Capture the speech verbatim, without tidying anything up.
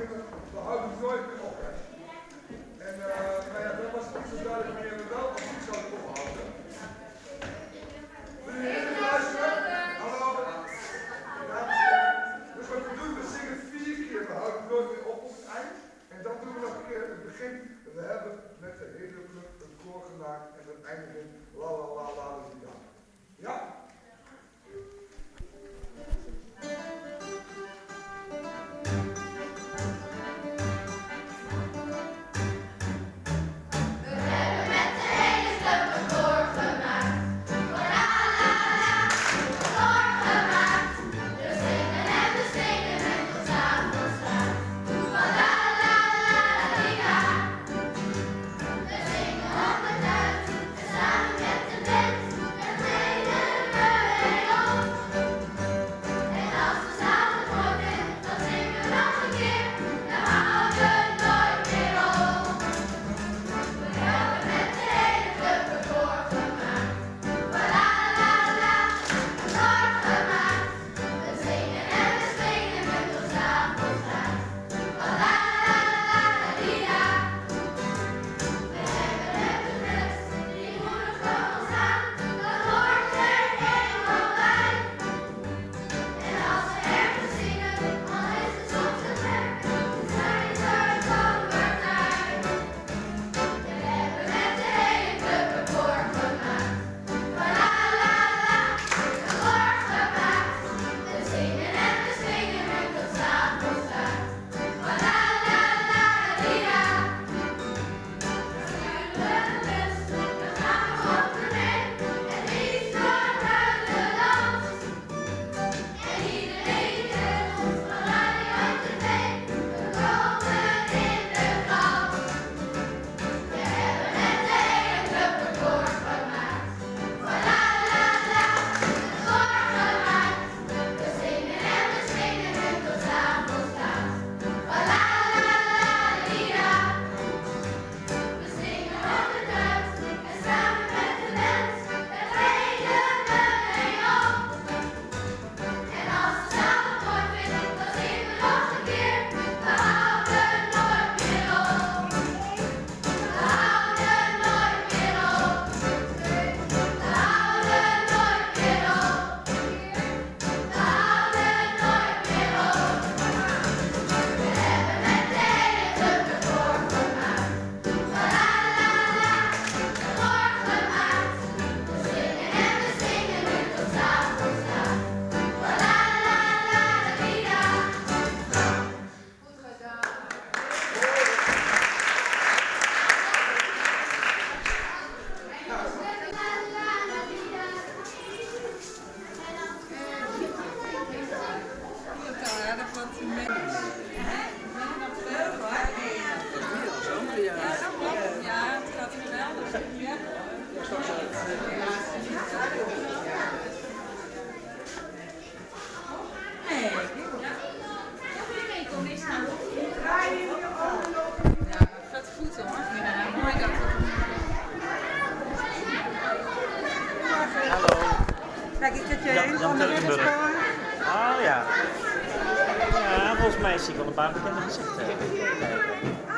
beginnen, we houden nooit meer op. En uh, nou ja, dat was niet zo duidelijk wanneer we wel of niet zouden ophouden. Wil jullie even luisteren? Hallo? Dames en heren. Dus wat we doen, we zingen vier keer, we houden nooit meer op op het eind. En dan doen we nog een keer het begin. We hebben met de hele club een koor gemaakt en het eindigen la la la la la la. Ja? Kijk, ik dat je ja, een van de Ridderspoor. Oh ja. Ja, volgens mij zie ik wel een paar bekende gezichten.